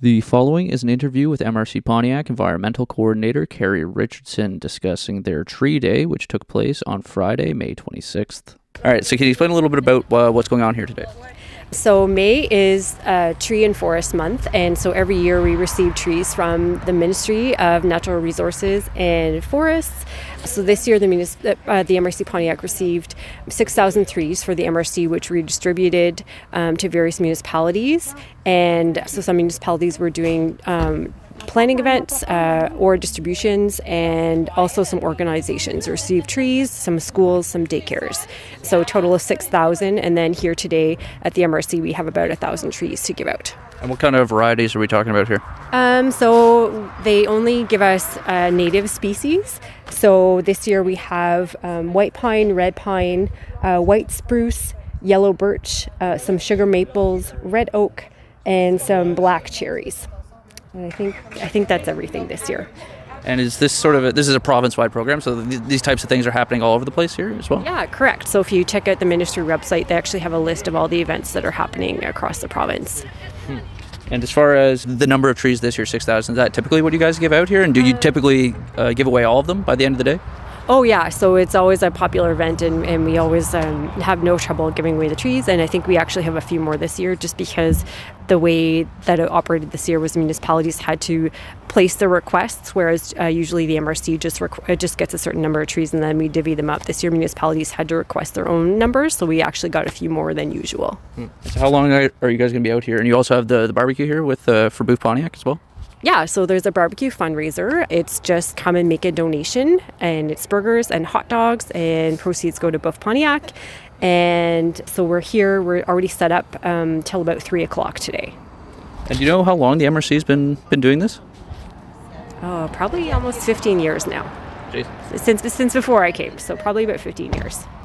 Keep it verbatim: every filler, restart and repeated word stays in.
The following is an interview with M R C Pontiac Environmental Coordinator Carrie Richardson discussing their Tree Day, which took place on Friday, May twenty-sixth. All right, so can you explain a little bit about uh, what's going on here today? So May is uh, Tree and Forest Month, and so every year we receive trees from the Ministry of Natural Resources and Forests. So this year the, municip- uh, the M R C Pontiac received six thousand trees for the M R C, which we distributed um, to various municipalities. And so some municipalities were doing um, planning events uh, or distributions, and also some organizations received trees, some schools, some daycares. So a total of six thousand, and then here today at the M R C we have about one thousand trees to give out. And what kind of varieties are we talking about here? Um, so they only give us uh, native species. So this year we have um, white pine, red pine, uh, white spruce, yellow birch, uh, some sugar maples, red oak, and some black cherries. And I think I think that's everything this year. And is this sort of a, this is a province-wide program, so th- these types of things are happening all over the place here as well? Yeah, correct. So if you check out the ministry website, they actually have a list of all the events that are happening across the province. Hmm. And as far as the number of trees this year, six thousand, is that typically what you guys give out here? And do you typically uh, give away all of them by the end of the day? Oh yeah, so it's always a popular event, and, and we always um, have no trouble giving away the trees, and I think we actually have a few more this year just because the way that it operated this year was municipalities had to place their requests, whereas uh, usually the M R C just requ- just gets a certain number of trees and then we divvy them up. This year municipalities had to request their own numbers, so we actually got a few more than usual. Hmm. So how long are you guys going to be out here? And you also have the, the barbecue here with uh, for Booth Pontiac as well? Yeah, so there's a barbecue fundraiser. It's just come and make a donation, and it's burgers and hot dogs, and proceeds go to Booth Pontiac. And so we're here, we're already set up um, till about three o'clock today. And do you know how long the M R C's been been doing this? Oh, probably almost fifteen years now. Jeez. Since, since before I came, so probably about fifteen years.